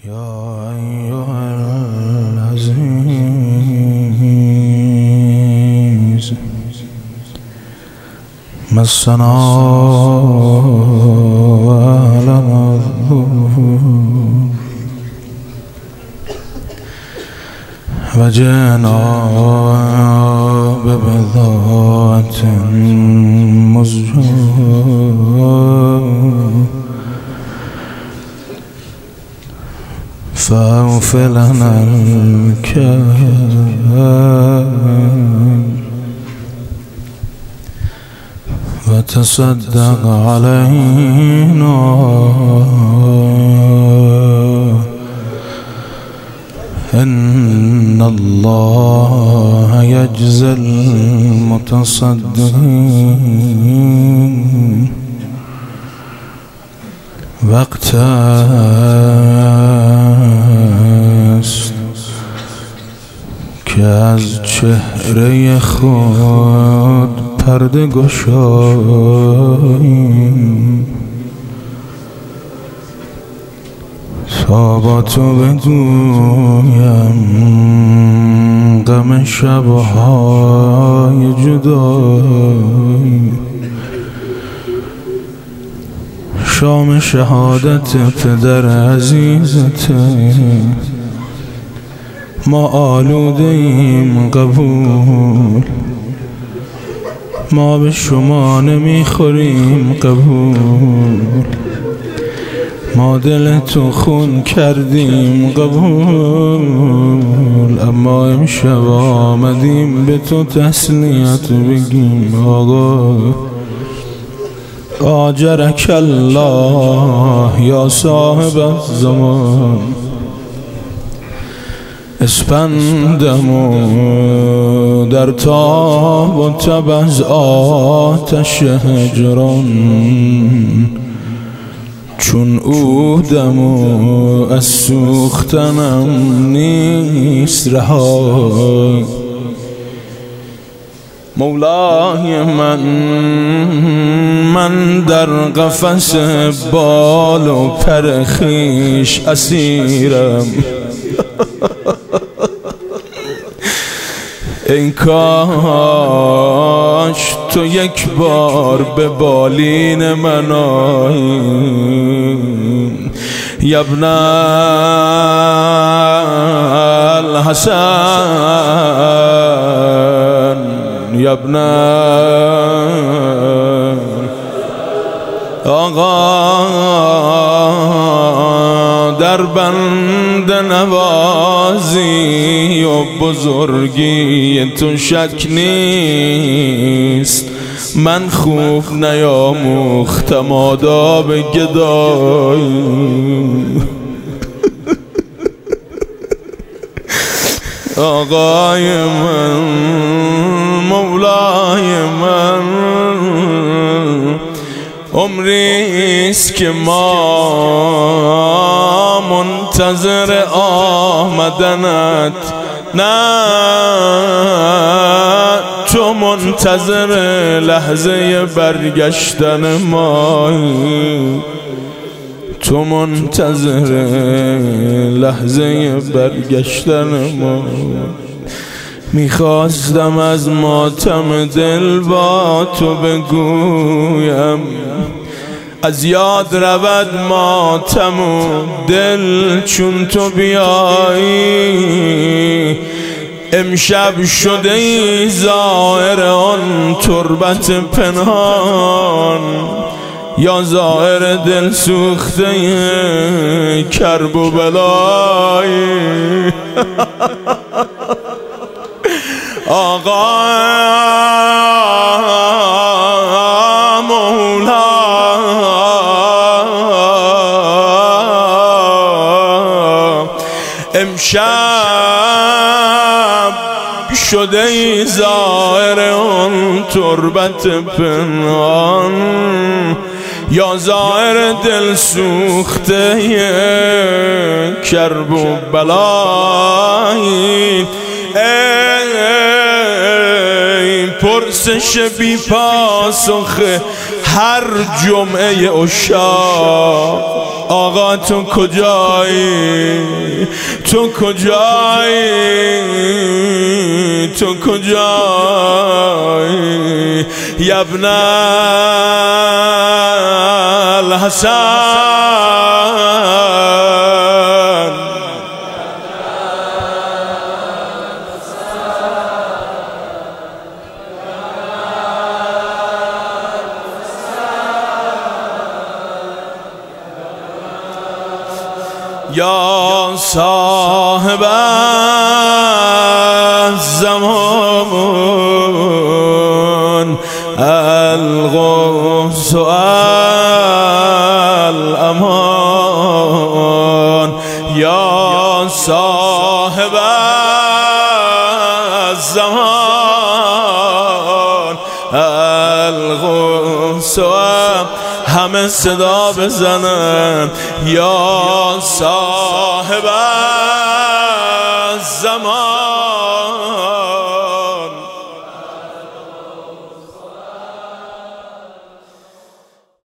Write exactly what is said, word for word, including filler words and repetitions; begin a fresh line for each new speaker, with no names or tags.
يا أيها العزيز مسنا ولنا الضر وجئنا ببضاعة مزجاة فأوف لنا الكيل وتصدق علينا إن الله يجزي المتصدقين وقت است که از چهره خود پرده گشاییم تا با تو بگویم غم شبهای جدایی شام شهادت پدر عزیزت ما آلوده ایم قبول ما به شما نمیخوریم قبول ما دل تو خون کردیم قبول اما امشب آمدیم به تو تسلیت بگیم آقا آجرک الله یا صاحب الزمان اسپندمو در تاب و تب از آتش هجران چون عودمو از سوختنم نیست رها مولای من من در قفس بال و پر خویش اسیرم ای کاش تو یک بار به بالین من آیی یا ابن الحسن یا ابن آقا در بند نوازی و بزرگی تو شک نیست من خوب نیاموختم آداب گدایی آقای من مولای من عمریست که ما منتظر آمدنت نه تو منتظر لحظه برگشتن مایی تو منتظر لحظه برگشتن ما میخواستم از ماتم دل با تو بگویم از یاد رود ماتم و دل چون تو بیایی امشب شده ای زائر آن تربت پنهان یا زائر دل سوخته کرب و بلایی آقا مولا امشب شده ای زائر آن تربت پنهان یا زائر دل سوخته کرب و بلایی ای پرسش بی پاسخ هر جمعه عشاق آقا تو کجایی، تو کجایی، تو کجایی یا ابن الحسن. یا صاحب الزمان الغوث الامان، یا صاحب الزمان الغوث، همه صدا بزنن یا صاحب